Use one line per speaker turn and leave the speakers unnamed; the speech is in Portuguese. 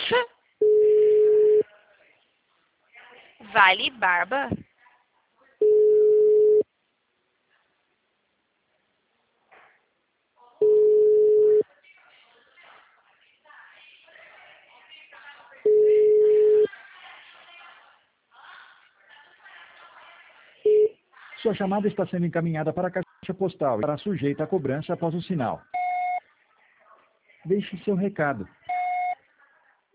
Vale Barba?
Sua chamada está sendo encaminhada para a caixa postal e estará sujeita a cobrança após o sinal. Deixe seu recado.